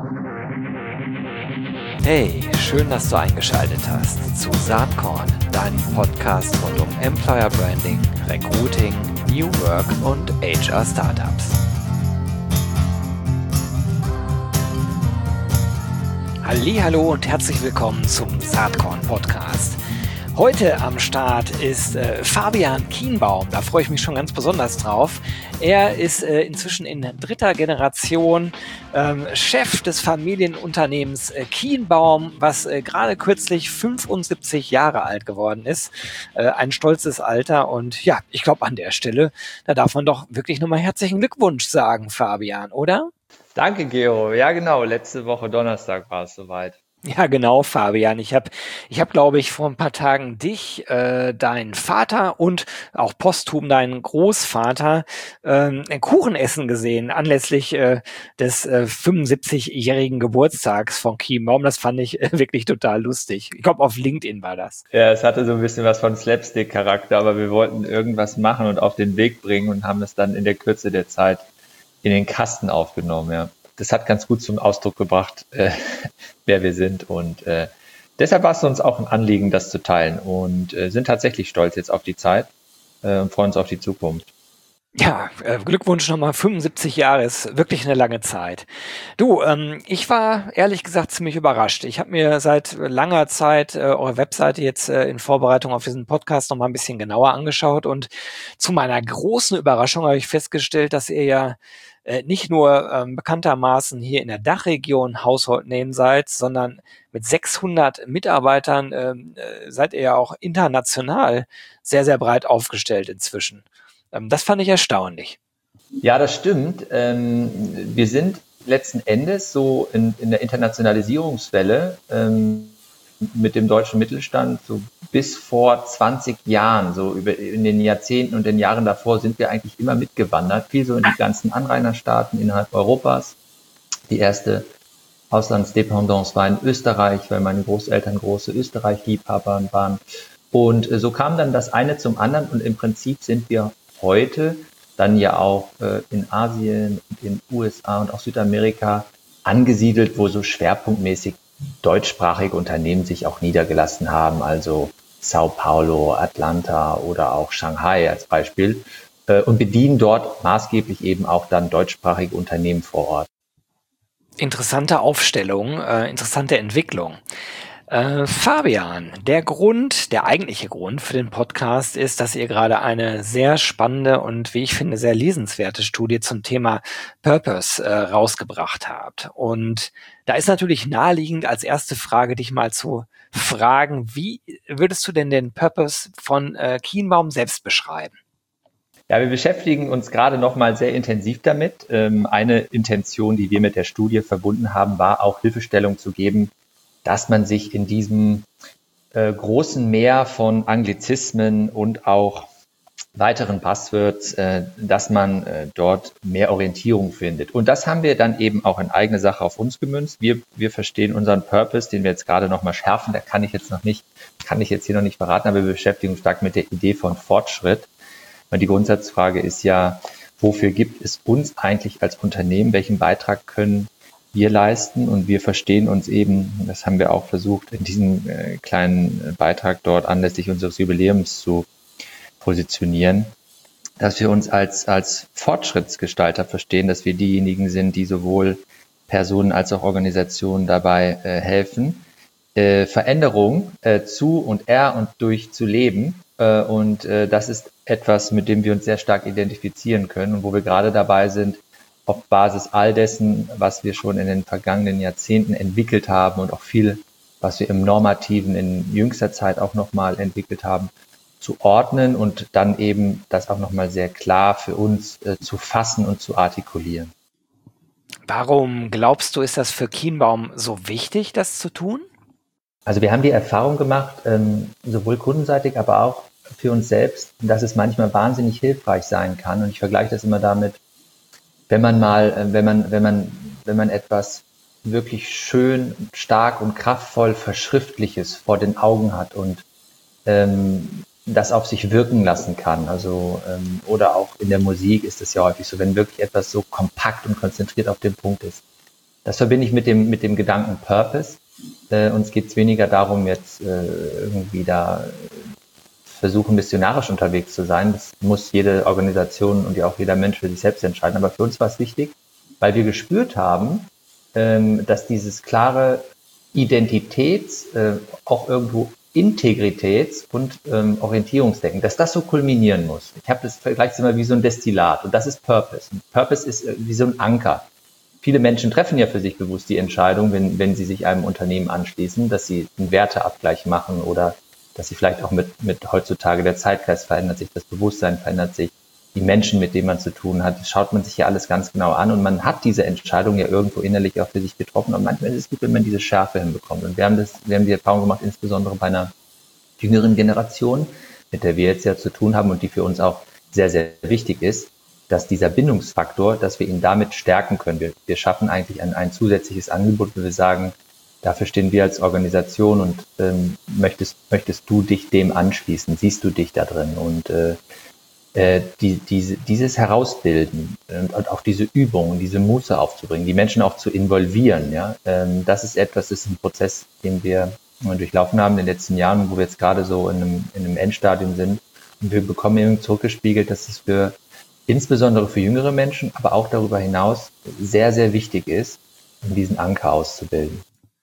Hey, schön, dass du eingeschaltet hast zu Saatkorn, deinem Podcast rund um Employer Branding, Recruiting, New Work und HR Startups. Hallihallo und herzlich willkommen zum Saatkorn Podcast. Heute am Start ist Fabian Kienbaum, da freue ich mich schon ganz besonders drauf. Er ist inzwischen in dritter Generation Chef des Familienunternehmens Kienbaum, was gerade kürzlich 75 Jahre alt geworden ist. Ein stolzes Alter und ja, ich glaube an der Stelle, da darf man doch wirklich nochmal herzlichen Glückwunsch sagen, Fabian, oder? Danke, Gero. Ja, genau. Letzte Woche Donnerstag war es soweit. Ja, genau, Fabian. Ich hab, glaube ich, vor ein paar Tagen dich, deinen Vater und auch posthum deinen Großvater ein Kuchenessen gesehen, anlässlich des 75-jährigen Geburtstags von Kienbaum. Das fand ich wirklich total lustig. Ich glaube, auf LinkedIn war das. Ja, es hatte so ein bisschen was von Slapstick-Charakter, aber wir wollten irgendwas machen und auf den Weg bringen und haben es dann in der Kürze der Zeit in den Kasten aufgenommen, ja. Das hat ganz gut zum Ausdruck gebracht, wer wir sind und deshalb war es uns auch ein Anliegen, das zu teilen und sind tatsächlich stolz jetzt auf die Zeit und freuen uns auf die Zukunft. Ja, Glückwunsch nochmal, 75 Jahre ist wirklich eine lange Zeit. Du, ich war ehrlich gesagt ziemlich überrascht. Ich habe mir seit langer Zeit eure Webseite jetzt in Vorbereitung auf diesen Podcast nochmal ein bisschen genauer angeschaut und zu meiner großen Überraschung habe ich festgestellt, dass ihr ja nicht nur bekanntermaßen hier in der Dachregion Household Name seid, sondern mit 600 Mitarbeitern seid ihr ja auch international sehr, sehr breit aufgestellt inzwischen. Das fand ich erstaunlich. Ja, das stimmt. Wir sind letzten Endes so in der Internationalisierungswelle mit dem deutschen Mittelstand so bis vor 20 Jahren, so in den Jahrzehnten und den Jahren davor sind wir eigentlich immer mitgewandert, viel so in die ganzen Anrainerstaaten innerhalb Europas. Die erste Auslandsdependance war in Österreich, weil meine Großeltern große Österreich-Liebhaber waren. Und so kam dann das eine zum anderen und im Prinzip sind wir heute dann ja auch in Asien und in USA und auch Südamerika angesiedelt, wo so schwerpunktmäßig deutschsprachige Unternehmen sich auch niedergelassen haben, also Sao Paulo, Atlanta oder auch Shanghai als Beispiel und bedienen dort maßgeblich eben auch dann deutschsprachige Unternehmen vor Ort. Interessante Aufstellung, interessante Entwicklung. Fabian, der eigentliche Grund für den Podcast ist, dass ihr gerade eine sehr spannende und, wie ich finde, sehr lesenswerte Studie zum Thema Purpose rausgebracht habt. Und da ist natürlich naheliegend, als erste Frage dich mal zu fragen, wie würdest du denn den Purpose von Kienbaum selbst beschreiben? Ja, wir beschäftigen uns gerade noch mal sehr intensiv damit. Eine Intention, die wir mit der Studie verbunden haben, war auch Hilfestellung zu geben, dass man sich in diesem großen Meer von Anglizismen und auch weiteren Buzzwords, dass man dort mehr Orientierung findet. Und das haben wir dann eben auch in eigene Sache auf uns gemünzt. Wir verstehen unseren Purpose, den wir jetzt gerade noch mal schärfen. Da kann ich jetzt hier noch nicht verraten, aber wir beschäftigen uns stark mit der Idee von Fortschritt. Und die Grundsatzfrage ist ja, wofür gibt es uns eigentlich als Unternehmen? Welchen Beitrag können wir leisten? Und wir verstehen uns eben, das haben wir auch versucht, in diesem kleinen Beitrag dort anlässlich unseres Jubiläums zu positionieren, dass wir uns als Fortschrittsgestalter verstehen, dass wir diejenigen sind, die sowohl Personen als auch Organisationen dabei helfen, Veränderung zu und durch zu leben. Und das ist etwas, mit dem wir uns sehr stark identifizieren können und wo wir gerade dabei sind, auf Basis all dessen, was wir schon in den vergangenen Jahrzehnten entwickelt haben und auch viel, was wir im Normativen in jüngster Zeit auch nochmal entwickelt haben, zu ordnen und dann eben das auch nochmal sehr klar für uns zu fassen und zu artikulieren. Warum glaubst du, ist das für Kienbaum so wichtig, das zu tun? Also wir haben die Erfahrung gemacht, sowohl kundenseitig, aber auch für uns selbst, dass es manchmal wahnsinnig hilfreich sein kann. Und ich vergleiche das immer damit, wenn man etwas wirklich schön, stark und kraftvoll Verschriftliches vor den Augen hat und das auf sich wirken lassen kann. Also oder auch in der Musik ist es ja häufig so, wenn wirklich etwas so kompakt und konzentriert auf den Punkt ist, Das verbinde ich mit dem Gedanken Purpose. Uns geht es weniger darum, jetzt irgendwie da versuchen, missionarisch unterwegs zu sein. Das muss jede Organisation und ja auch jeder Mensch für sich selbst entscheiden. Aber für uns war es wichtig, weil wir gespürt haben, dass dieses klare Identitäts-, auch irgendwo Integritäts- und Orientierungsdenken, dass das so kulminieren muss. Ich habe das vergleicht immer wie so ein Destillat und das ist Purpose. Und Purpose ist wie so ein Anker. Viele Menschen treffen ja für sich bewusst die Entscheidung, wenn sie sich einem Unternehmen anschließen, dass sie einen Werteabgleich machen oder dass sie vielleicht auch mit heutzutage der Zeitgeist verändert sich, das Bewusstsein verändert sich, die Menschen, mit denen man zu tun hat, das schaut man sich ja alles ganz genau an und man hat diese Entscheidung ja irgendwo innerlich auch für sich getroffen und manchmal ist es gut, wenn man diese Schärfe hinbekommt. Und wir haben die Erfahrung gemacht, insbesondere bei einer jüngeren Generation, mit der wir jetzt ja zu tun haben und die für uns auch sehr, sehr wichtig ist, dass dieser Bindungsfaktor, dass wir ihn damit stärken können. Wir schaffen eigentlich ein zusätzliches Angebot, wo wir sagen, dafür stehen wir als Organisation und möchtest du dich dem anschließen? Siehst du dich da drin? Und dieses Herausbilden und auch diese Übungen, diese Muße aufzubringen, die Menschen auch zu involvieren, ja, das ist ein Prozess, den wir durchlaufen haben in den letzten Jahren, wo wir jetzt gerade so in einem Endstadium sind. Und wir bekommen eben zurückgespiegelt, dass es insbesondere für jüngere Menschen, aber auch darüber hinaus sehr, sehr wichtig ist, um diesen Anker auszubilden.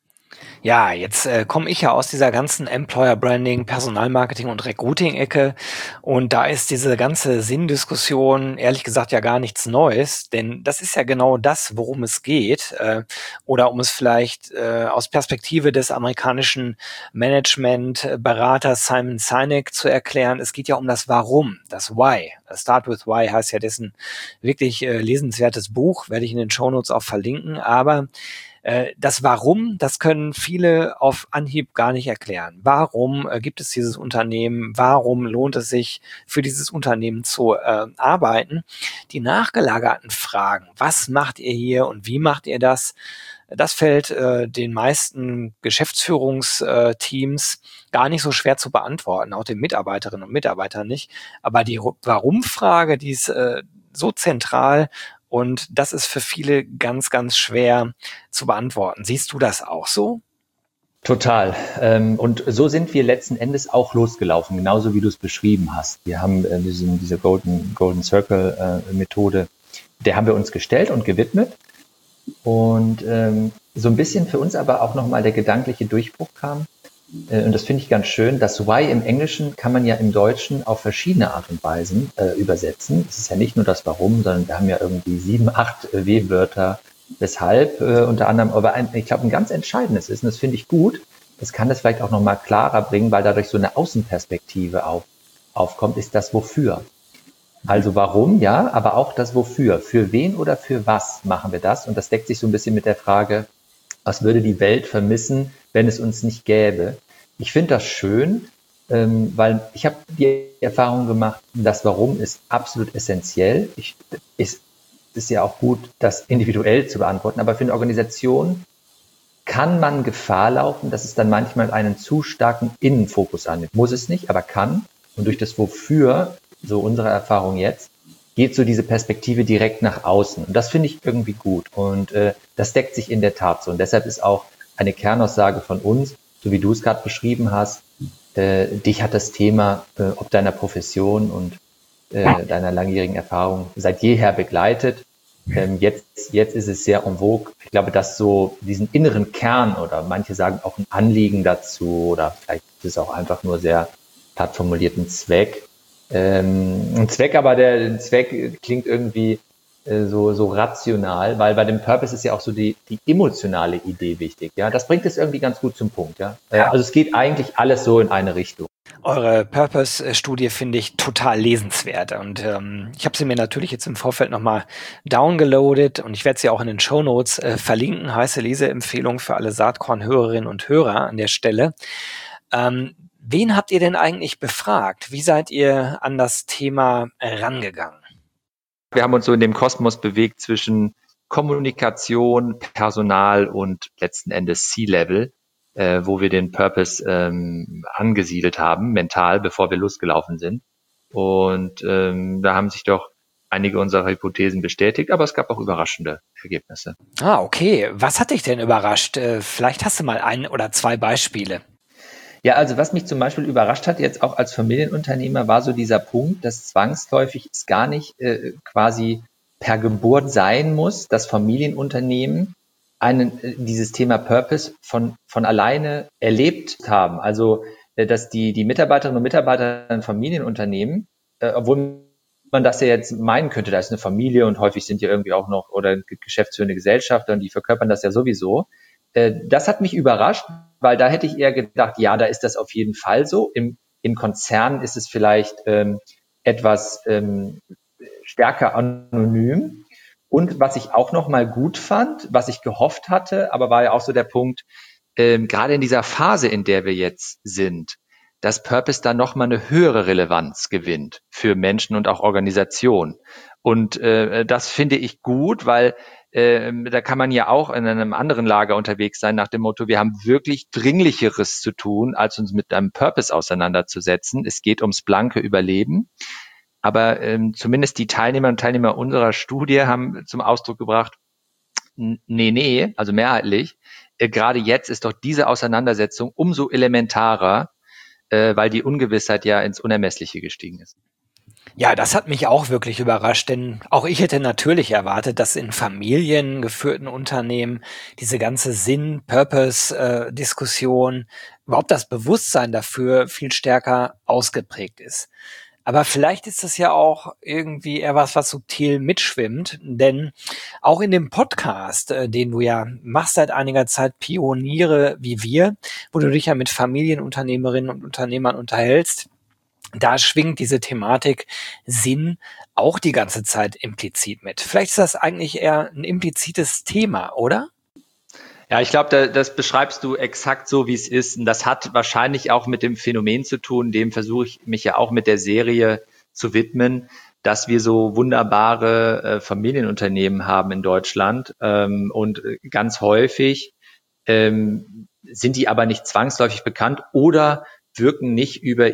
Ja, jetzt komme ich ja aus dieser ganzen Employer Branding, Personalmarketing und Recruiting-Ecke und da ist diese ganze Sinndiskussion ehrlich gesagt ja gar nichts Neues, denn das ist ja genau das, worum es geht, oder um es vielleicht aus Perspektive des amerikanischen Management-Beraters Simon Sinek zu erklären, es geht ja um das Warum, das Why. Start with Why heißt ja dessen wirklich lesenswertes Buch, werde ich in den Shownotes auch verlinken, aber das Warum, das können viele auf Anhieb gar nicht erklären. Warum gibt es dieses Unternehmen? Warum lohnt es sich, für dieses Unternehmen zu arbeiten? Die nachgelagerten Fragen, was macht ihr hier und wie macht ihr das? Das fällt den meisten Geschäftsführungsteams gar nicht so schwer zu beantworten, auch den Mitarbeiterinnen und Mitarbeitern nicht. Aber die Warum-Frage, die ist so zentral und das ist für viele ganz, ganz schwer zu beantworten. Siehst du das auch so? Total. Und so sind wir letzten Endes auch losgelaufen, genauso wie du es beschrieben hast. Wir haben diese Golden Circle Methode, der haben wir uns gestellt und gewidmet. Und so ein bisschen für uns aber auch nochmal der gedankliche Durchbruch kam. Und das finde ich ganz schön. Das Why im Englischen kann man ja im Deutschen auf verschiedene Art und Weisen übersetzen. Es ist ja nicht nur das Warum, sondern wir haben ja irgendwie 7, 8 W-Wörter, weshalb unter anderem. Aber ich glaube, ein ganz entscheidendes ist, und das finde ich gut, das kann das vielleicht auch nochmal klarer bringen, weil dadurch so eine Außenperspektive aufkommt, ist das Wofür. Also warum, ja, aber auch das Wofür. Für wen oder für was machen wir das? Und das deckt sich so ein bisschen mit der Frage, was würde die Welt vermissen, wenn es uns nicht gäbe? Ich finde das schön, weil ich habe die Erfahrung gemacht, das Warum ist absolut essentiell. Es ist ja auch gut, das individuell zu beantworten, aber für eine Organisation kann man Gefahr laufen, dass es dann manchmal einen zu starken Innenfokus annimmt. Muss es nicht, aber kann. Und durch das Wofür, so unsere Erfahrung jetzt, geht so diese Perspektive direkt nach außen. Und das finde ich irgendwie gut. Und das deckt sich in der Tat so. Und deshalb ist auch eine Kernaussage von uns, so wie du es gerade beschrieben hast, dich hat das Thema, ob deiner Profession und deiner langjährigen Erfahrung seit jeher begleitet. Jetzt ist es sehr en vogue. Ich glaube, dass so diesen inneren Kern oder manche sagen auch ein Anliegen dazu oder vielleicht ist es auch einfach nur sehr platt formulierten Zweck. Ein Zweck, aber der Zweck klingt irgendwie so rational, weil bei dem Purpose ist ja auch so die emotionale Idee wichtig. Ja, das bringt es irgendwie ganz gut zum Punkt. Ja, also es geht eigentlich alles so in eine Richtung. Eure Purpose-Studie finde ich total lesenswert und ich habe sie mir natürlich jetzt im Vorfeld nochmal downgeloadet und ich werde sie auch in den Shownotes verlinken. Heiße Leseempfehlung für alle Saatkorn-Hörerinnen und Hörer an der Stelle. Wen habt ihr denn eigentlich befragt? Wie seid ihr an das Thema rangegangen? Wir haben uns so in dem Kosmos bewegt zwischen Kommunikation, Personal und letzten Endes C-Level, wo wir den Purpose angesiedelt haben, mental, bevor wir losgelaufen sind. Und da haben sich doch einige unserer Hypothesen bestätigt, aber es gab auch überraschende Ergebnisse. Ah, okay. Was hat dich denn überrascht? Vielleicht hast du mal ein oder zwei Beispiele. Ja, also was mich zum Beispiel überrascht hat jetzt auch als Familienunternehmer, war so dieser Punkt, dass zwangsläufig es gar nicht quasi per Geburt sein muss, dass Familienunternehmen dieses Thema Purpose von alleine erlebt haben. Also dass die Mitarbeiterinnen und Mitarbeiter in Familienunternehmen, obwohl man das ja jetzt meinen könnte, da ist eine Familie und häufig sind ja irgendwie auch noch oder geschäftsführende Gesellschafter und die verkörpern das ja sowieso. Das hat mich überrascht, weil da hätte ich eher gedacht, ja, da ist das auf jeden Fall so. In Konzernen ist es vielleicht etwas stärker anonym. Und was ich auch noch mal gut fand, was ich gehofft hatte, aber war ja auch so der Punkt, gerade in dieser Phase, in der wir jetzt sind, dass Purpose dann noch mal eine höhere Relevanz gewinnt für Menschen und auch Organisationen. Und das finde ich gut, weil da kann man ja auch in einem anderen Lager unterwegs sein, nach dem Motto, wir haben wirklich Dringlicheres zu tun, als uns mit einem Purpose auseinanderzusetzen. Es geht ums blanke Überleben. Aber zumindest die Teilnehmerinnen und Teilnehmer unserer Studie haben zum Ausdruck gebracht, nee, also mehrheitlich, gerade jetzt ist doch diese Auseinandersetzung umso elementarer, weil die Ungewissheit ja ins Unermessliche gestiegen ist. Ja, das hat mich auch wirklich überrascht, denn auch ich hätte natürlich erwartet, dass in familiengeführten Unternehmen diese ganze Sinn-Purpose-Diskussion, überhaupt das Bewusstsein dafür viel stärker ausgeprägt ist. Aber vielleicht ist das ja auch irgendwie eher was subtil mitschwimmt, denn auch in dem Podcast, den du ja machst seit einiger Zeit, Pioniere wie wir, wo du dich ja mit Familienunternehmerinnen und Unternehmern unterhältst, da schwingt diese Thematik Sinn auch die ganze Zeit implizit mit. Vielleicht ist das eigentlich eher ein implizites Thema, oder? Ja, ich glaube, das beschreibst du exakt so, wie es ist. Und das hat wahrscheinlich auch mit dem Phänomen zu tun, dem versuche ich mich ja auch mit der Serie zu widmen, dass wir so wunderbare Familienunternehmen haben in Deutschland. Und ganz häufig sind die aber nicht zwangsläufig bekannt oder wirken nicht über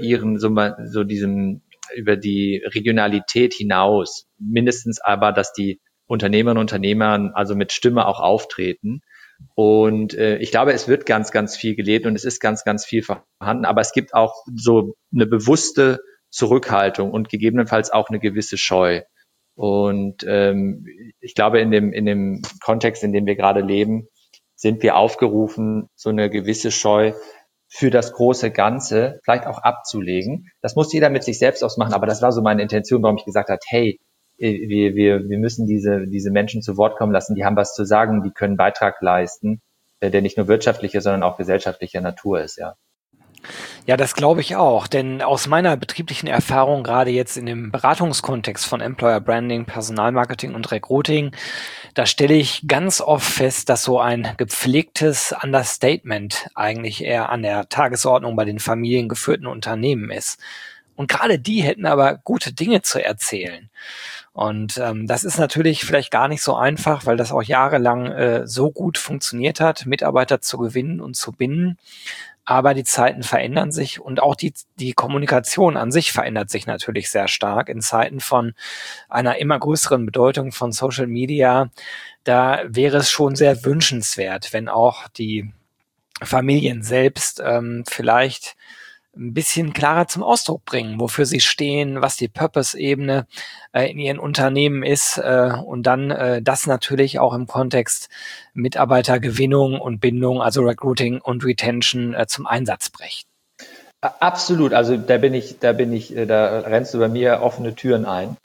über die Regionalität hinaus. Mindestens aber, dass die Unternehmerinnen und Unternehmer also mit Stimme auch auftreten. Und ich glaube, es wird ganz, ganz viel gelebt und es ist ganz, ganz viel vorhanden. Aber es gibt auch so eine bewusste Zurückhaltung und gegebenenfalls auch eine gewisse Scheu. Und ich glaube, in dem Kontext, in dem wir gerade leben, sind wir aufgerufen, so eine gewisse Scheu für das große Ganze vielleicht auch abzulegen. Das muss jeder mit sich selbst ausmachen, aber das war so meine Intention, warum ich gesagt habe, hey, wir müssen diese Menschen zu Wort kommen lassen, die haben was zu sagen, die können Beitrag leisten, der nicht nur wirtschaftlicher, sondern auch gesellschaftlicher Natur ist, ja. Ja, das glaube ich auch, denn aus meiner betrieblichen Erfahrung, gerade jetzt in dem Beratungskontext von Employer Branding, Personalmarketing und Recruiting, da stelle ich ganz oft fest, dass so ein gepflegtes Understatement eigentlich eher an der Tagesordnung bei den familiengeführten Unternehmen ist. Und gerade die hätten aber gute Dinge zu erzählen. Und das ist natürlich vielleicht gar nicht so einfach, weil das auch jahrelang so gut funktioniert hat, Mitarbeiter zu gewinnen und zu binden. Aber die Zeiten verändern sich und auch die Kommunikation an sich verändert sich natürlich sehr stark in Zeiten von einer immer größeren Bedeutung von Social Media. Da wäre es schon sehr wünschenswert, wenn auch die Familien selbst vielleicht ein bisschen klarer zum Ausdruck bringen, wofür sie stehen, was die Purpose-Ebene in ihren Unternehmen ist und dann das natürlich auch im Kontext Mitarbeitergewinnung und Bindung, also Recruiting und Retention zum Einsatz bringen. Absolut, also da rennst du bei mir offene Türen ein.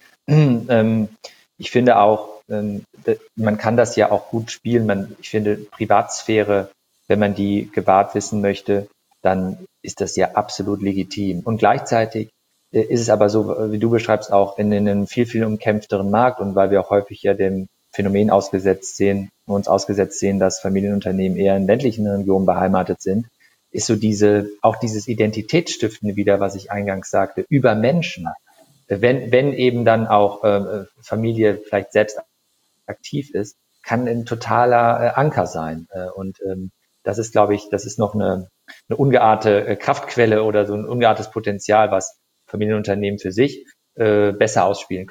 Ich finde auch, man kann das ja auch gut spielen. Ich finde Privatsphäre, wenn man die gewahrt wissen möchte, dann ist das ja absolut legitim. Und gleichzeitig ist es aber so, wie du beschreibst, auch in einem viel, viel umkämpfteren Markt und weil wir auch häufig ja dem Phänomen uns ausgesetzt sehen, dass Familienunternehmen eher in ländlichen Regionen beheimatet sind, ist so dieses Identitätsstiftende wieder, was ich eingangs sagte, über Menschen. Wenn eben dann auch Familie vielleicht selbst aktiv ist, kann ein totaler Anker sein. Und das ist, glaube ich, das ist noch eine ungeahnte Kraftquelle oder so ein ungeahntes Potenzial, was Familienunternehmen für sich besser ausspielen können.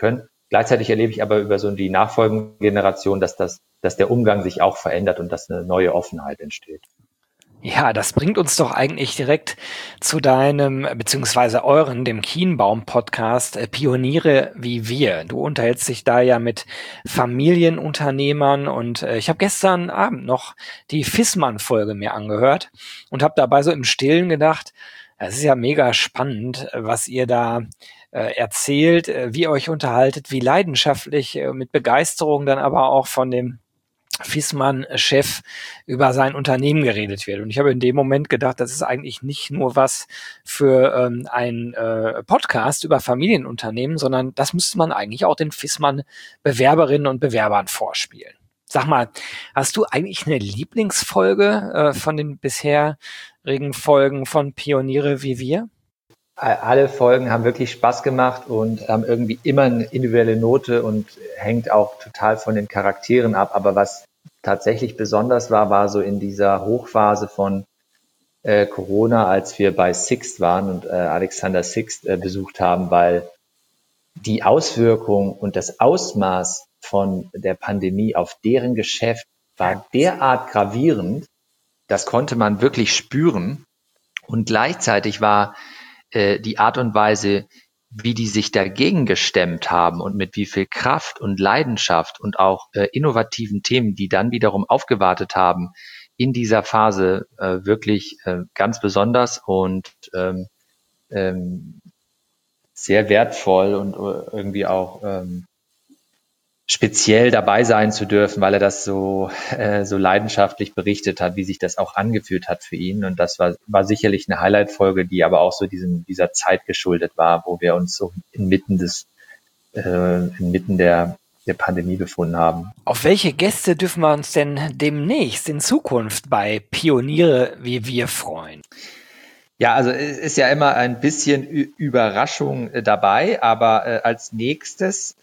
Gleichzeitig erlebe ich aber über so die nachfolgende Generation, dass der Umgang sich auch verändert und dass eine neue Offenheit entsteht. Ja, das bringt uns doch eigentlich direkt zu deinem, beziehungsweise euren, dem Kienbaum-Podcast, Pioniere wie wir. Du unterhältst dich da ja mit Familienunternehmern und ich habe gestern Abend noch die Fissmann-Folge mir angehört und habe dabei so im Stillen gedacht, es ist ja mega spannend, was ihr da erzählt, wie ihr euch unterhaltet, wie leidenschaftlich, mit Begeisterung dann aber auch von dem Fissmann-Chef über sein Unternehmen geredet wird. Und ich habe in dem Moment gedacht, das ist eigentlich nicht nur was für ein Podcast über Familienunternehmen, sondern das müsste man eigentlich auch den Fissmann-Bewerberinnen und Bewerbern vorspielen. Sag mal, hast du eigentlich eine Lieblingsfolge von den bisherigen Folgen von Pioniere wie wir? Alle Folgen haben wirklich Spaß gemacht und haben irgendwie immer eine individuelle Note und hängt auch total von den Charakteren ab. Aber was tatsächlich besonders war so in dieser Hochphase von Corona, als wir bei Sixt waren und Alexander Sixt besucht haben, weil die Auswirkung und das Ausmaß von der Pandemie auf deren Geschäft war derart gravierend, das konnte man wirklich spüren. Und gleichzeitig war die Art und Weise, wie die sich dagegen gestemmt haben und mit wie viel Kraft und Leidenschaft und auch innovativen Themen, die dann wiederum aufgewartet haben, in dieser Phase wirklich ganz besonders und sehr wertvoll und irgendwie auch speziell dabei sein zu dürfen, weil er das so leidenschaftlich berichtet hat, wie sich das auch angefühlt hat für ihn. Und das war sicherlich eine Highlight-Folge, die aber auch so dieser Zeit geschuldet war, wo wir uns so inmitten der Pandemie befunden haben. Auf welche Gäste dürfen wir uns denn demnächst in Zukunft bei Pioniere wie wir freuen? Ja, also es ist ja immer ein bisschen Überraschung dabei, aber als nächstes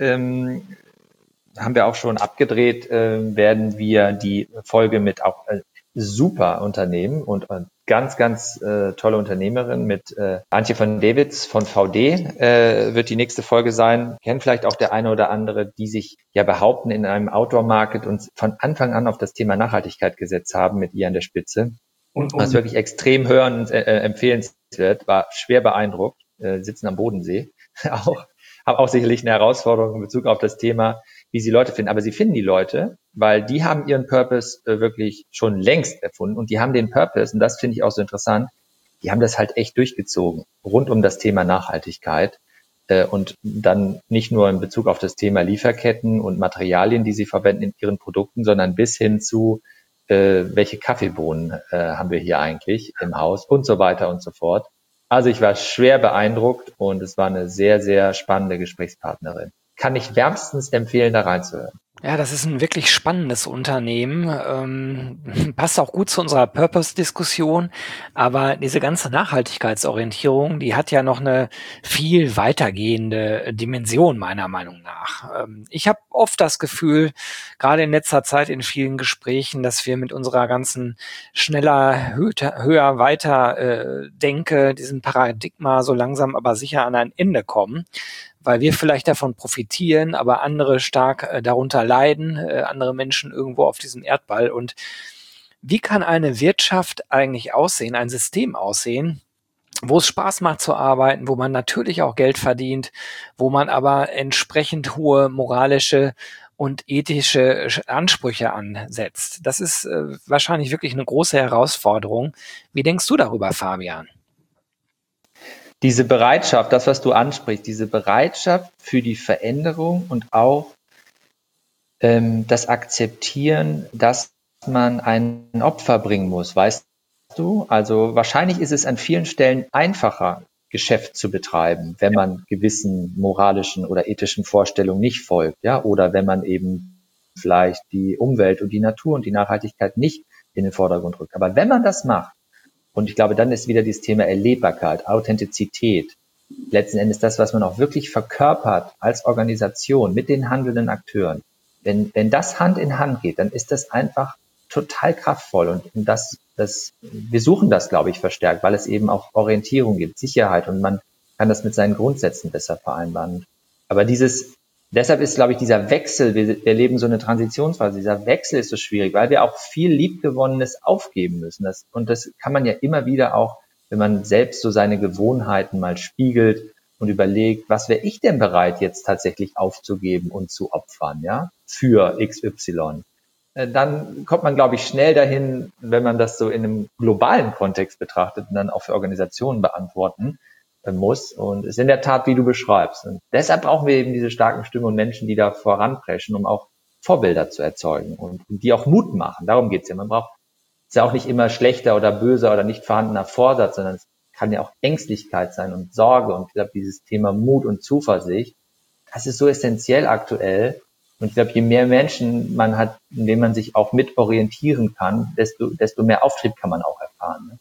haben wir auch schon abgedreht, werden wir die Folge mit auch super Unternehmen und ganz, ganz tolle Unternehmerin mit Antje von Dewitz von VD wird die nächste Folge sein. Kennt vielleicht auch der eine oder andere, die sich ja behaupten in einem Outdoor-Market und von Anfang an auf das Thema Nachhaltigkeit gesetzt haben mit ihr an der Spitze. Und was wirklich extrem hören und empfehlenswert, war schwer beeindruckt, sitzen am Bodensee. Haben auch sicherlich eine Herausforderung in Bezug auf das Thema, wie sie Leute finden. Aber sie finden die Leute, weil die haben ihren Purpose wirklich schon längst erfunden. Und die haben den Purpose, und das finde ich auch so interessant, die haben das halt echt durchgezogen, rund um das Thema Nachhaltigkeit. Und dann nicht nur in Bezug auf das Thema Lieferketten und Materialien, die sie verwenden in ihren Produkten, sondern bis hin zu, welche Kaffeebohnen haben wir hier eigentlich im Haus und so weiter und so fort. Also ich war schwer beeindruckt und es war eine sehr, sehr spannende Gesprächspartnerin. Kann ich wärmstens empfehlen, da reinzuhören. Ja, das ist ein wirklich spannendes Unternehmen, passt auch gut zu unserer Purpose-Diskussion, aber diese ganze Nachhaltigkeitsorientierung, die hat ja noch eine viel weitergehende Dimension meiner Meinung nach. Ich habe oft das Gefühl, gerade in letzter Zeit in vielen Gesprächen, dass wir mit unserer ganzen schneller, höher, weiter Denke, diesem Paradigma so langsam aber sicher an ein Ende kommen, weil wir vielleicht davon profitieren, aber andere stark darunter leiden, andere Menschen irgendwo auf diesem Erdball. Und wie kann eine Wirtschaft eigentlich aussehen, ein System aussehen, wo es Spaß macht zu arbeiten, wo man natürlich auch Geld verdient, wo man aber entsprechend hohe moralische und ethische Ansprüche ansetzt? Das ist wahrscheinlich wirklich eine große Herausforderung. Wie denkst du darüber, Fabian? Diese Bereitschaft, das, was du ansprichst, diese Bereitschaft für die Veränderung und auch das Akzeptieren, dass man ein Opfer bringen muss, weißt du? Also wahrscheinlich ist es an vielen Stellen einfacher, Geschäft zu betreiben, wenn man gewissen moralischen oder ethischen Vorstellungen nicht folgt, ja, oder wenn man eben vielleicht die Umwelt und die Natur und die Nachhaltigkeit nicht in den Vordergrund rückt. Aber wenn man das macht, und ich glaube, dann ist wieder dieses Thema Erlebbarkeit, Authentizität, letzten Endes das, was man auch wirklich verkörpert als Organisation mit den handelnden Akteuren. Wenn das Hand in Hand geht, dann ist das einfach total kraftvoll und wir suchen das, glaube ich, verstärkt, weil es eben auch Orientierung gibt, Sicherheit und man kann das mit seinen Grundsätzen besser vereinbaren. Aber dieses Deshalb ist, glaube ich, dieser Wechsel, wir erleben so eine Transitionsphase, dieser Wechsel ist so schwierig, weil wir auch viel Liebgewonnenes aufgeben müssen. Und das kann man ja immer wieder auch, wenn man selbst so seine Gewohnheiten mal spiegelt und überlegt, was wäre ich denn bereit, jetzt tatsächlich aufzugeben und zu opfern, ja, für XY. Dann kommt man, glaube ich, schnell dahin, wenn man das so in einem globalen Kontext betrachtet und dann auch für Organisationen beantworten muss. Und es ist in der Tat, wie du beschreibst. Und deshalb brauchen wir eben diese starken Stimmen und Menschen, die da voranpreschen, um auch Vorbilder zu erzeugen und die auch Mut machen. Darum geht's ja. Man braucht, ist ja auch nicht immer schlechter oder böser oder nicht vorhandener Vorsatz, sondern es kann ja auch Ängstlichkeit sein und Sorge. Und ich glaube, dieses Thema Mut und Zuversicht, das ist so essentiell aktuell. Und ich glaube, je mehr Menschen man hat, in denen man sich auch mit orientieren kann, desto mehr Auftrieb kann man auch erfahren.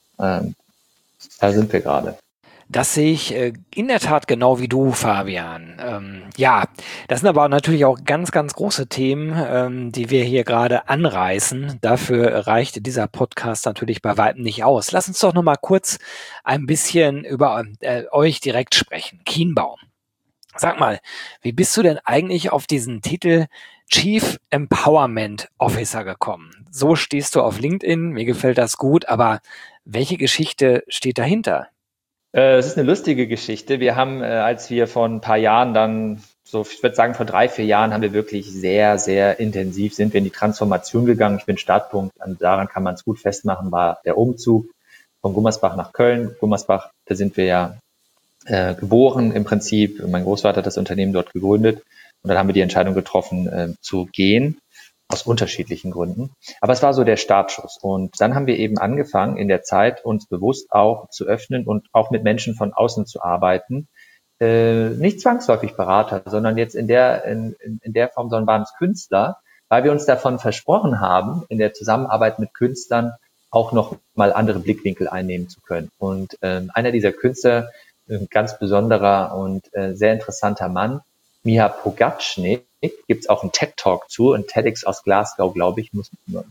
Da sind wir gerade. Das sehe ich in der Tat genau wie du, Fabian. Ja, das sind aber natürlich auch ganz, ganz große Themen, die wir hier gerade anreißen. Dafür reicht dieser Podcast natürlich bei weitem nicht aus. Lass uns doch noch mal kurz ein bisschen über euch direkt sprechen. Kienbaum. Sag mal, wie bist du denn eigentlich auf diesen Titel Chief Empowerment Officer gekommen? So stehst du auf LinkedIn, mir gefällt das gut, aber welche Geschichte steht dahinter? Es ist eine lustige Geschichte. Wir haben, als wir vor ein paar Jahren dann, so ich würde sagen vor 3-4 Jahren, haben wir wirklich sehr, sehr intensiv, sind wir in die Transformation gegangen. Ich bin Startpunkt, daran kann man es gut festmachen, war der Umzug von Gummersbach nach Köln. Gummersbach, da sind wir ja geboren im Prinzip. Mein Großvater hat das Unternehmen dort gegründet und dann haben wir die Entscheidung getroffen, zu gehen, aus unterschiedlichen Gründen. Aber es war so der Startschuss. Und dann haben wir eben angefangen, in der Zeit uns bewusst auch zu öffnen und auch mit Menschen von außen zu arbeiten. Nicht zwangsläufig Berater, sondern jetzt in der Form, sondern waren es Künstler, weil wir uns davon versprochen haben, in der Zusammenarbeit mit Künstlern auch noch mal andere Blickwinkel einnehmen zu können. Und einer dieser Künstler, ein ganz besonderer und sehr interessanter Mann, Miha Pogačnik, gibt's auch einen TED-Talk zu, ein TEDx aus Glasgow, glaube ich,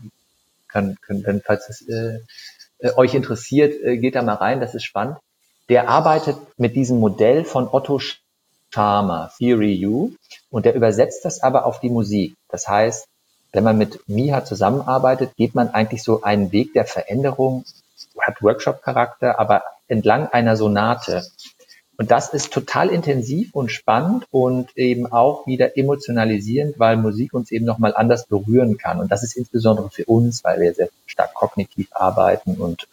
falls es euch interessiert, geht da mal rein, das ist spannend. Der arbeitet mit diesem Modell von Otto Scharmer, Theory U, und der übersetzt das aber auf die Musik. Das heißt, wenn man mit Miha zusammenarbeitet, geht man eigentlich so einen Weg der Veränderung, hat Workshop-Charakter, aber entlang einer Sonate. Und das ist total intensiv und spannend und eben auch wieder emotionalisierend, weil Musik uns eben nochmal anders berühren kann. Und das ist insbesondere für uns, weil wir sehr stark kognitiv arbeiten und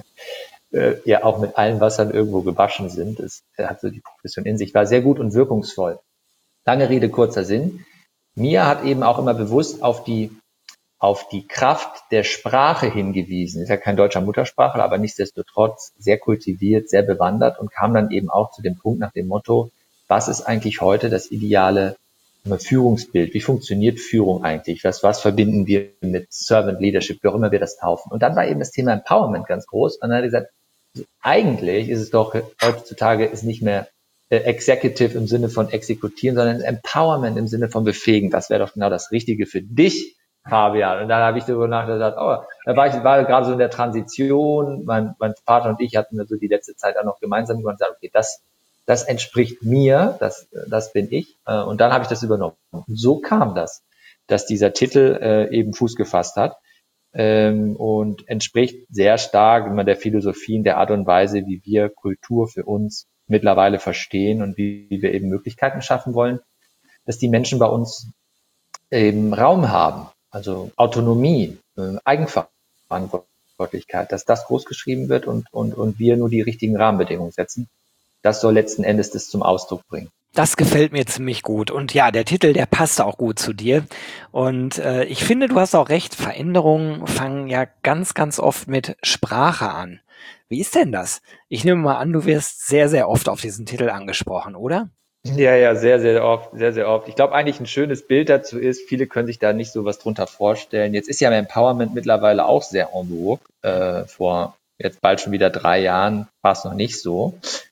ja auch mit allen Wassern irgendwo gewaschen sind. Es hat so die Profession in sich, war sehr gut und wirkungsvoll. Lange Rede, kurzer Sinn. Mia hat eben auch immer bewusst auf die Kraft der Sprache hingewiesen. Ist ja kein deutscher Muttersprachler, aber nichtsdestotrotz sehr kultiviert, sehr bewandert und kam dann eben auch zu dem Punkt nach dem Motto, was ist eigentlich heute das ideale Führungsbild? Wie funktioniert Führung eigentlich? Was verbinden wir mit Servant Leadership, wie auch immer wir das taufen? Und dann war eben das Thema Empowerment ganz groß. Und dann hat er gesagt, eigentlich ist es doch heutzutage ist nicht mehr Executive im Sinne von exekutieren, sondern Empowerment im Sinne von befähigen. Das wäre doch genau das Richtige für dich, Fabian. Und dann habe ich darüber nachgedacht, da war gerade so in der Transition, mein Vater und ich hatten also die letzte Zeit auch noch gemeinsam gemacht und gesagt, okay, das entspricht mir, das bin ich. Und dann habe ich das übernommen. Und so kam das, dass dieser Titel eben Fuß gefasst hat und entspricht sehr stark immer der Philosophie und der Art und Weise, wie wir Kultur für uns mittlerweile verstehen und wie wir eben Möglichkeiten schaffen wollen, dass die Menschen bei uns eben Raum haben. Also Autonomie, Eigenverantwortlichkeit, dass das großgeschrieben wird und wir nur die richtigen Rahmenbedingungen setzen. Das soll letzten Endes das zum Ausdruck bringen. Das gefällt mir ziemlich gut. Und ja, der Titel, der passt auch gut zu dir. Und ich finde, du hast auch recht, Veränderungen fangen ja ganz, ganz oft mit Sprache an. Wie ist denn das? Ich nehme mal an, du wirst sehr, sehr oft auf diesen Titel angesprochen, oder? Ja, sehr, sehr oft, sehr, sehr oft. Ich glaube, eigentlich ein schönes Bild dazu ist, viele können sich da nicht so was drunter vorstellen. Jetzt ist ja Empowerment mittlerweile auch sehr en vogue. Vor jetzt bald schon wieder 3 Jahren war es noch nicht so.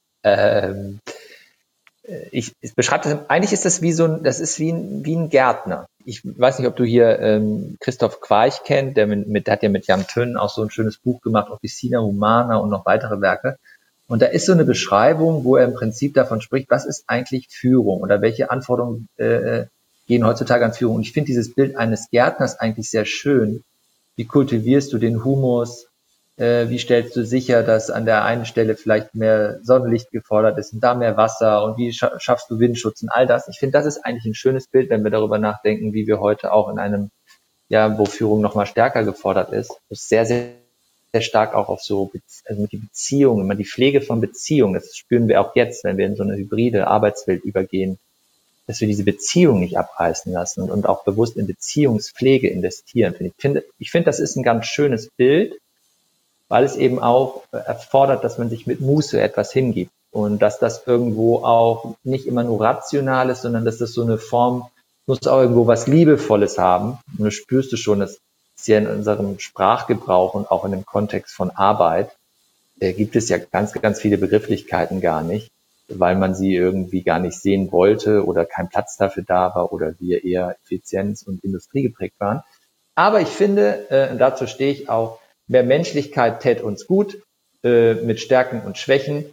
Ich beschreibe das, eigentlich ist das das ist wie ein Gärtner. Ich weiß nicht, ob du hier Christoph Quarch kennt, der hat ja mit Jan Tönn auch so ein schönes Buch gemacht, Officina Humana und noch weitere Werke. Und da ist so eine Beschreibung, wo er im Prinzip davon spricht, was ist eigentlich Führung oder welche Anforderungen gehen heutzutage an Führung. Und ich finde dieses Bild eines Gärtners eigentlich sehr schön. Wie kultivierst du den Humus? Wie stellst du sicher, dass an der einen Stelle vielleicht mehr Sonnenlicht gefordert ist und da mehr Wasser? Und wie schaffst du Windschutz und all das? Ich finde, das ist eigentlich ein schönes Bild, wenn wir darüber nachdenken, wie wir heute auch in einem, ja, wo Führung nochmal stärker gefordert ist. Das ist sehr, sehr, sehr stark auch auf so, also die Beziehungen, immer die Pflege von Beziehungen. Das spüren wir auch jetzt, wenn wir in so eine hybride Arbeitswelt übergehen, dass wir diese Beziehung nicht abreißen lassen und auch bewusst in Beziehungspflege investieren. Ich finde, das ist ein ganz schönes Bild, weil es eben auch erfordert, dass man sich mit Muße etwas hingibt und dass das irgendwo auch nicht immer nur rational ist, sondern dass das so eine Form, muss auch irgendwo was Liebevolles haben. Und das spürst du schon, dass es ja in unserem Sprachgebrauch und auch in dem Kontext von Arbeit gibt es ja ganz, ganz viele Begrifflichkeiten gar nicht, weil man sie irgendwie gar nicht sehen wollte oder kein Platz dafür da war oder wir eher Effizienz und Industrie geprägt waren. Aber ich finde, dazu stehe ich auch, mehr Menschlichkeit tät uns gut, mit Stärken und Schwächen.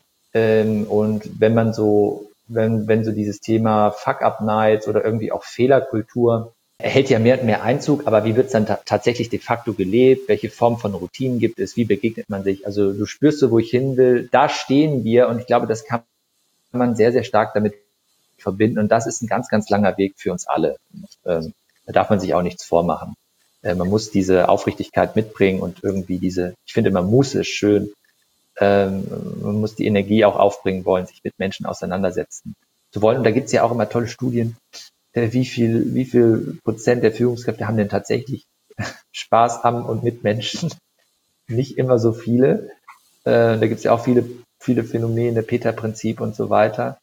Und wenn so dieses Thema Fuck-Up-Nights oder irgendwie auch Fehlerkultur erhält ja mehr und mehr Einzug, aber wie wird es dann tatsächlich de facto gelebt? Welche Form von Routinen gibt es? Wie begegnet man sich? Also du spürst so, wo ich hin will. Da stehen wir und ich glaube, das kann man sehr, sehr stark damit verbinden. Und das ist ein ganz, ganz langer Weg für uns alle. Da darf man sich auch nichts vormachen. Man muss diese Aufrichtigkeit mitbringen und irgendwie ich finde immer Muße ist schön. Man muss die Energie auch aufbringen wollen, sich mit Menschen auseinandersetzen zu wollen. Und da gibt's ja auch immer tolle Studien, wie viel Prozent der Führungskräfte haben denn tatsächlich Spaß am und mit Menschen? Nicht immer so viele. Da gibt's ja auch viele Phänomene, Peter-Prinzip und so weiter.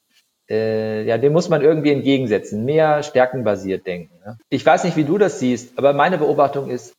Ja, dem muss man irgendwie entgegensetzen, mehr stärkenbasiert denken. Ne? Ich weiß nicht, wie du das siehst, aber meine Beobachtung ist,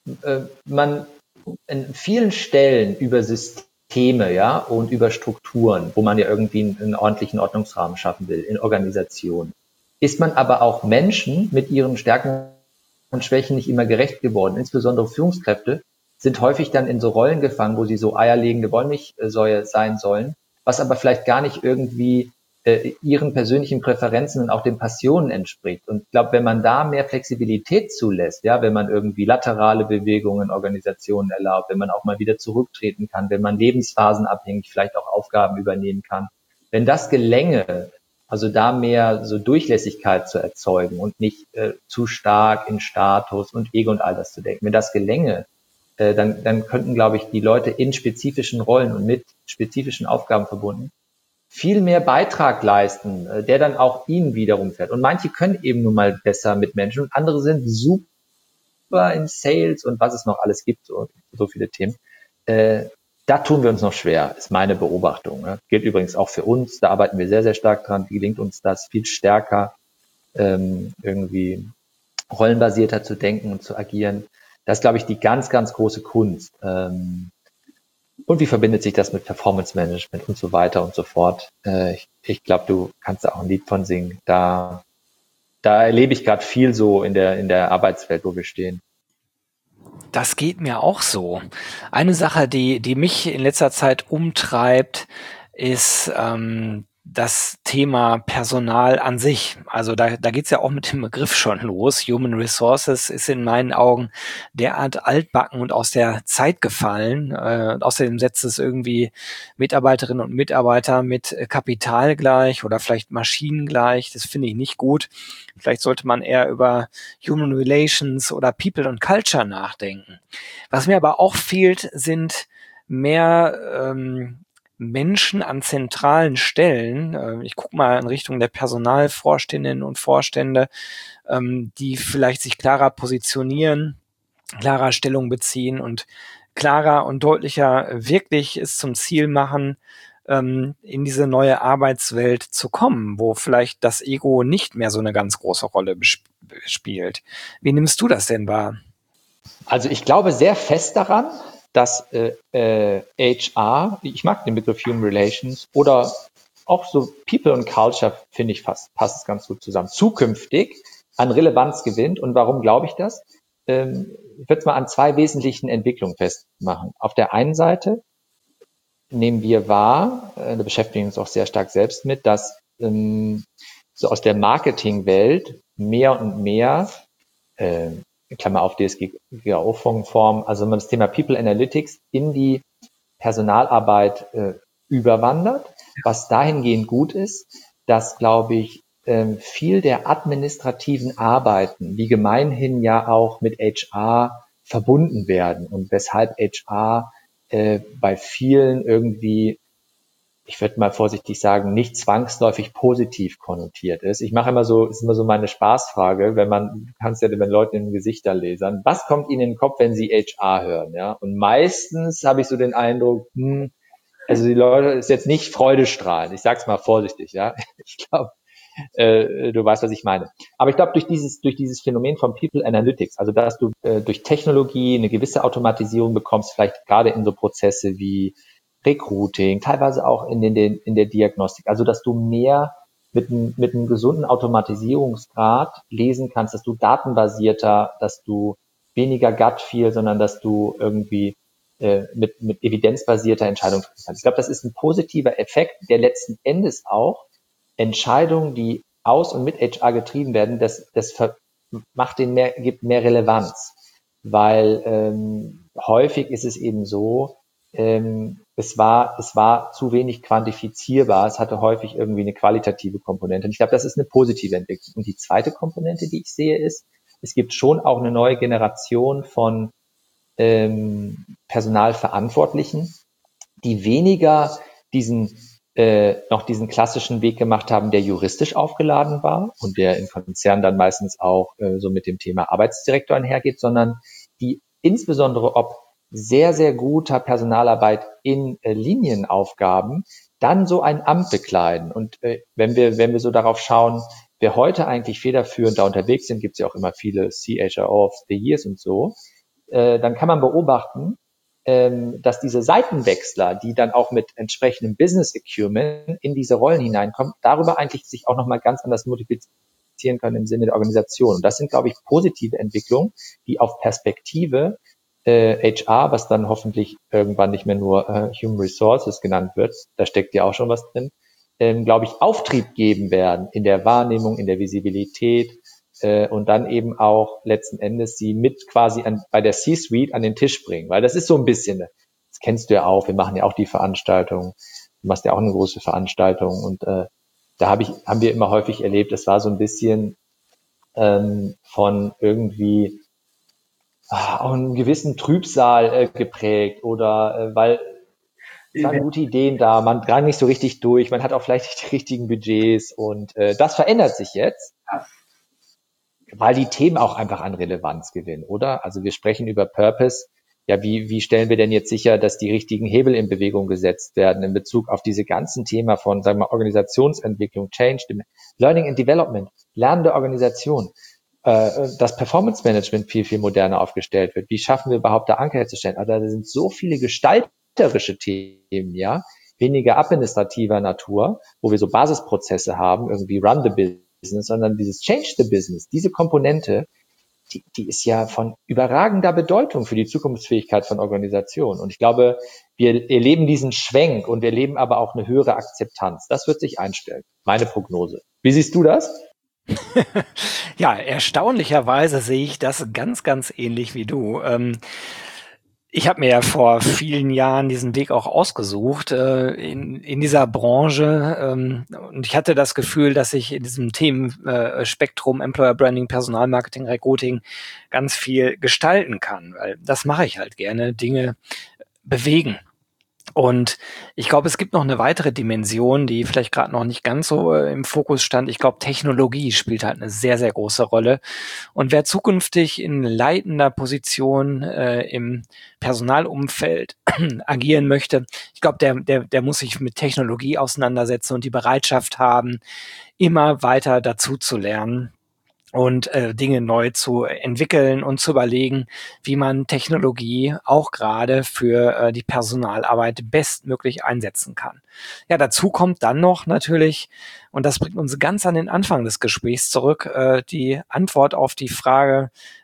man in vielen Stellen über Systeme, ja, und über Strukturen, wo man ja irgendwie einen ordentlichen Ordnungsrahmen schaffen will, in Organisationen, ist man aber auch Menschen mit ihren Stärken und Schwächen nicht immer gerecht geworden. Insbesondere Führungskräfte sind häufig dann in so Rollen gefangen, wo sie so eierlegende Wollmilchsäue sein sollen, was aber vielleicht gar nicht irgendwie ihren persönlichen Präferenzen und auch den Passionen entspricht. Und ich glaube, wenn man da mehr Flexibilität zulässt, ja, wenn man irgendwie laterale Bewegungen in Organisationen erlaubt, wenn man auch mal wieder zurücktreten kann, wenn man lebensphasenabhängig vielleicht auch Aufgaben übernehmen kann, wenn das gelänge, also da mehr so Durchlässigkeit zu erzeugen und nicht zu stark in Status und Ego und all das zu denken, wenn das gelänge, dann könnten, glaube ich, die Leute in spezifischen Rollen und mit spezifischen Aufgaben verbunden viel mehr Beitrag leisten, der dann auch ihnen wiederum fährt. Und manche können eben nun mal besser mit Menschen und andere sind super in Sales und was es noch alles gibt, so viele Themen. Da tun wir uns noch schwer, ist meine Beobachtung. Ne? Gilt übrigens auch für uns, da arbeiten wir sehr, sehr stark dran. Wie gelingt uns das viel stärker, irgendwie rollenbasierter zu denken und zu agieren? Das ist, glaube ich, die ganz, ganz große Kunst. Und wie verbindet sich das mit Performance Management und so weiter und so fort? Ich glaube, du kannst da auch ein Lied von singen. Da erlebe ich gerade viel so in der Arbeitswelt, wo wir stehen. Das geht mir auch so. Eine Sache, die mich in letzter Zeit umtreibt, ist das Thema Personal an sich. Also da geht's ja auch mit dem Begriff schon los. Human Resources ist in meinen Augen derart altbacken und aus der Zeit gefallen. Außerdem setzt es irgendwie Mitarbeiterinnen und Mitarbeiter mit Kapital gleich oder vielleicht Maschinen gleich. Das finde ich nicht gut. Vielleicht sollte man eher über Human Relations oder People und Culture nachdenken. Was mir aber auch fehlt, sind mehr Menschen an zentralen Stellen. Ich gucke mal in Richtung der Personalvorständinnen und Vorstände, die vielleicht sich klarer positionieren, klarer Stellung beziehen und klarer und deutlicher wirklich es zum Ziel machen, in diese neue Arbeitswelt zu kommen, wo vielleicht das Ego nicht mehr so eine ganz große Rolle spielt. Wie nimmst du das denn wahr? Also ich glaube sehr fest daran, dass HR, ich mag den Begriff Human Relations oder auch so People und Culture, finde ich passt es ganz gut zusammen, zukünftig an Relevanz gewinnt. Und warum glaube ich das? Ich würde es mal an zwei wesentlichen Entwicklungen festmachen. Auf der einen Seite nehmen wir wahr, da beschäftigen wir uns auch sehr stark selbst mit, dass so aus der Marketingwelt mehr und mehr, Klammer auf DSGVO-Form, also wenn man das Thema People Analytics in die Personalarbeit überwandert, was dahingehend gut ist, dass, glaube ich, viel der administrativen Arbeiten, die gemeinhin ja auch mit HR verbunden werden und weshalb HR bei vielen irgendwie, ich würde mal vorsichtig sagen, nicht zwangsläufig positiv konnotiert ist. Ich mache immer so, ist immer so meine Spaßfrage, du kannst ja den Leuten in den Gesichter lasern, was kommt ihnen in den Kopf, wenn sie HR hören, ja? Und meistens habe ich so den Eindruck, also die Leute ist jetzt nicht freudestrahlend, ich sag's mal vorsichtig, ja. Ich glaube, du weißt, was ich meine. Aber ich glaube, durch dieses Phänomen von People Analytics, also dass du durch Technologie eine gewisse Automatisierung bekommst, vielleicht gerade in so Prozesse wie Recruiting, teilweise auch in der Diagnostik, also dass du mehr mit einem gesunden Automatisierungsgrad lesen kannst, dass du datenbasierter, dass du weniger Gut Feel, sondern dass du irgendwie mit evidenzbasierter Entscheidung treffen kannst. Ich glaube, das ist ein positiver Effekt, der letzten Endes auch Entscheidungen, die aus und mit HR getrieben werden, gibt mehr Relevanz, weil häufig ist es eben so, es war zu wenig quantifizierbar, es hatte häufig irgendwie eine qualitative Komponente. Und ich glaube, das ist eine positive Entwicklung. Und die zweite Komponente, die ich sehe, ist, es gibt schon auch eine neue Generation von Personalverantwortlichen, die weniger noch diesen klassischen Weg gemacht haben, der juristisch aufgeladen war und der in Konzernen dann meistens auch so mit dem Thema Arbeitsdirektor einhergeht, sondern die insbesondere ob sehr, sehr guter Personalarbeit in Linienaufgaben dann so ein Amt bekleiden. Und wenn wir so darauf schauen, wer heute eigentlich federführend da unterwegs sind, gibt es ja auch immer viele CHRO of the Years und so, dann kann man beobachten, dass diese Seitenwechsler, die dann auch mit entsprechendem Business Acumen in diese Rollen hineinkommen, darüber eigentlich sich auch nochmal ganz anders multiplizieren können im Sinne der Organisation. Und das sind, glaube ich, positive Entwicklungen, die auf Perspektive HR, was dann hoffentlich irgendwann nicht mehr nur Human Resources genannt wird, da steckt ja auch schon was drin, glaube ich, Auftrieb geben werden in der Wahrnehmung, in der Visibilität, und dann eben auch letzten Endes sie mit quasi bei der C-Suite an den Tisch bringen. Weil das ist so ein bisschen, das kennst du ja auch, wir machen ja auch die Veranstaltung, du machst ja auch eine große Veranstaltung und da haben wir immer häufig erlebt, es war so ein bisschen von irgendwie auch einen gewissen Trübsal geprägt oder weil es waren gute Ideen da, man drang nicht so richtig durch, man hat auch vielleicht nicht die richtigen Budgets und das verändert sich jetzt. Weil die Themen auch einfach an Relevanz gewinnen, oder? Also wir sprechen über Purpose. Ja, wie stellen wir denn jetzt sicher, dass die richtigen Hebel in Bewegung gesetzt werden in Bezug auf diese ganzen Themen von, sagen wir mal, Organisationsentwicklung, Change, Learning and Development, lernende Organisation, das Performance Management viel, viel moderner aufgestellt wird. Wie schaffen wir überhaupt da Anker herzustellen? Also da sind so viele gestalterische Themen, ja, weniger administrativer Natur, wo wir so Basisprozesse haben, irgendwie Run the Business, sondern dieses Change the Business, diese Komponente, die ist ja von überragender Bedeutung für die Zukunftsfähigkeit von Organisationen. Und ich glaube, wir erleben diesen Schwenk und wir erleben aber auch eine höhere Akzeptanz. Das wird sich einstellen. Meine Prognose. Wie siehst du das? Ja, erstaunlicherweise sehe ich das ganz, ganz ähnlich wie du. Ich habe mir ja vor vielen Jahren diesen Weg auch ausgesucht in dieser Branche und ich hatte das Gefühl, dass ich in diesem Themenspektrum Employer Branding, Personalmarketing, Recruiting ganz viel gestalten kann, weil das mache ich halt gerne, Dinge bewegen. Und ich glaube, es gibt noch eine weitere Dimension, die vielleicht gerade noch nicht ganz so im Fokus stand. Ich glaube, Technologie spielt halt eine sehr, sehr große Rolle. Und wer zukünftig in leitender Position im Personalumfeld agieren möchte, ich glaube, der muss sich mit Technologie auseinandersetzen und die Bereitschaft haben, immer weiter dazu zu lernen und Dinge neu zu entwickeln und zu überlegen, wie man Technologie auch gerade für die Personalarbeit bestmöglich einsetzen kann. Ja, dazu kommt dann noch natürlich, und das bringt uns ganz an den Anfang des Gesprächs zurück, die Antwort auf die Frage,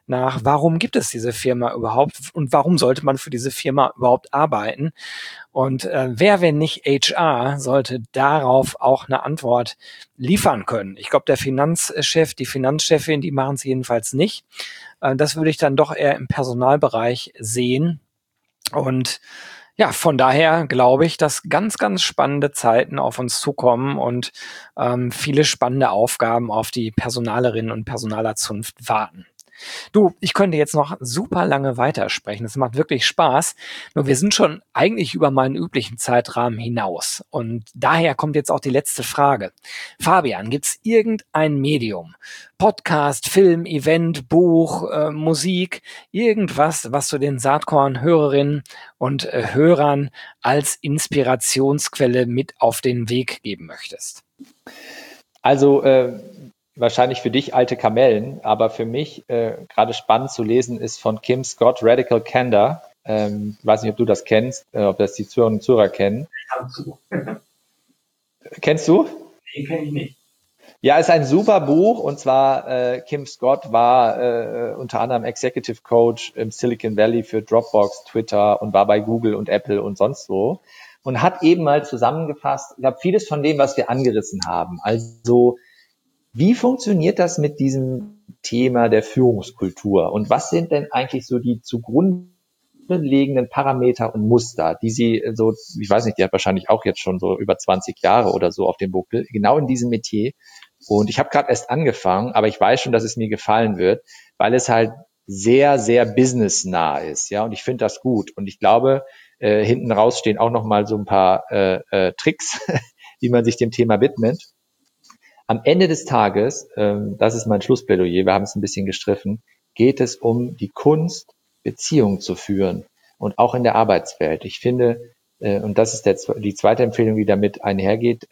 nach, warum gibt es diese Firma überhaupt und warum sollte man für diese Firma überhaupt arbeiten? Und wer, wenn nicht HR, sollte darauf auch eine Antwort liefern können? Ich glaube, der Finanzchef, die Finanzchefin, die machen es jedenfalls nicht. Das würde ich dann doch eher im Personalbereich sehen. Und ja, von daher glaube ich, dass ganz, ganz spannende Zeiten auf uns zukommen und viele spannende Aufgaben auf die Personalerinnen und Personalerzunft warten. Du, ich könnte jetzt noch super lange weitersprechen. Es macht wirklich Spaß. Nur wir sind schon eigentlich über meinen üblichen Zeitrahmen hinaus. Und daher kommt jetzt auch die letzte Frage. Fabian, gibt es irgendein Medium, Podcast, Film, Event, Buch, Musik, irgendwas, was du den Saatkorn-Hörerinnen und Hörern als Inspirationsquelle mit auf den Weg geben möchtest? Also wahrscheinlich für dich alte Kamellen, aber für mich gerade spannend zu lesen ist von Kim Scott, Radical Candor. Ich weiß nicht, ob du das kennst, ob das die Zuhörerinnen und Zuhörer kennen. Kennst du? Nee, kenne ich nicht. Ja, ist ein super Buch und zwar Kim Scott war unter anderem Executive Coach im Silicon Valley für Dropbox, Twitter und war bei Google und Apple und sonst wo und hat eben mal zusammengefasst, ich glaube, vieles von dem, was wir angerissen haben. Also wie funktioniert das mit diesem Thema der Führungskultur und was sind denn eigentlich so die zugrunde liegenden Parameter und Muster, die sie so, ich weiß nicht, die hat wahrscheinlich auch jetzt schon so über 20 Jahre oder so auf dem Buckel, genau in diesem Metier. Und ich habe gerade erst angefangen, aber ich weiß schon, dass es mir gefallen wird, weil es halt sehr, sehr businessnah ist, ja. Und ich finde das gut. Und ich glaube, hinten raus stehen auch noch mal so ein paar Tricks, wie man sich dem Thema widmet. Am Ende des Tages, das ist mein Schlussplädoyer, wir haben es ein bisschen gestriffen, geht es um die Kunst, Beziehungen zu führen und auch in der Arbeitswelt. Ich finde, und das ist die zweite Empfehlung, die damit einhergeht,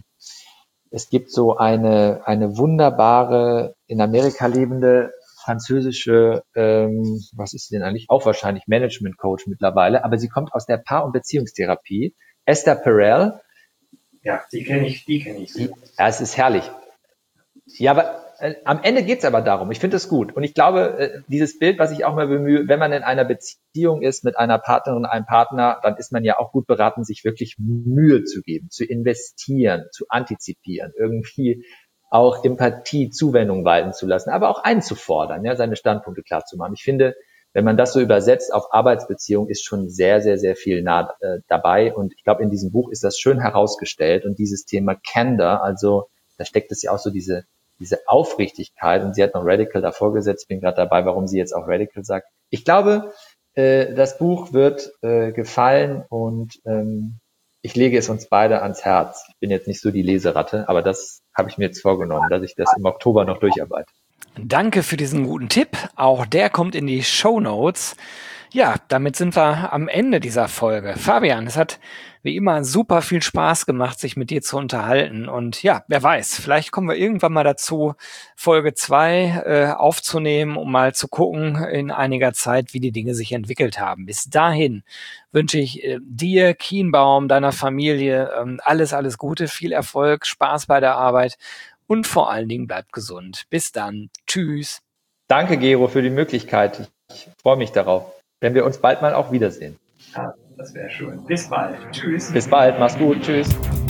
es gibt so eine wunderbare, in Amerika lebende französische, was ist sie denn eigentlich? Auch wahrscheinlich Management Coach mittlerweile, aber sie kommt aus der Paar- und Beziehungstherapie. Esther Perel. Ja, die kenne ich. Ja, es ist herrlich. Ja, aber am Ende geht's aber darum. Ich finde es gut. Und ich glaube, dieses Bild, was ich auch mal bemühe, wenn man in einer Beziehung ist mit einer Partnerin, einem Partner, dann ist man ja auch gut beraten, sich wirklich Mühe zu geben, zu investieren, zu antizipieren, irgendwie auch Empathie, Zuwendung walten zu lassen, aber auch einzufordern, ja, seine Standpunkte klar zu machen. Ich finde, wenn man das so übersetzt auf Arbeitsbeziehung, ist schon sehr, sehr, sehr viel nah dabei. Und ich glaube, in diesem Buch ist das schön herausgestellt. Und dieses Thema Candor, also da steckt es ja auch so diese Aufrichtigkeit. Und sie hat noch Radical davor gesetzt. Ich bin gerade dabei, warum sie jetzt auch Radical sagt. Ich glaube, das Buch wird gefallen und ich lege es uns beide ans Herz. Ich bin jetzt nicht so die Leseratte, aber das habe ich mir jetzt vorgenommen, dass ich das im Oktober noch durcharbeite. Danke für diesen guten Tipp. Auch der kommt in die Shownotes. Ja, damit sind wir am Ende dieser Folge. Fabian, es hat wie immer super viel Spaß gemacht, sich mit dir zu unterhalten. Und ja, wer weiß, vielleicht kommen wir irgendwann mal dazu, Folge 2 aufzunehmen, um mal zu gucken in einiger Zeit, wie die Dinge sich entwickelt haben. Bis dahin wünsche ich dir, Kienbaum, deiner Familie alles, alles Gute, viel Erfolg, Spaß bei der Arbeit. Und vor allen Dingen bleibt gesund. Bis dann. Tschüss. Danke, Gero, für die Möglichkeit. Ich freue mich darauf, wenn wir uns bald mal auch wiedersehen. Ja, das wäre schön. Bis bald. Tschüss. Bis bald. Mach's gut. Tschüss.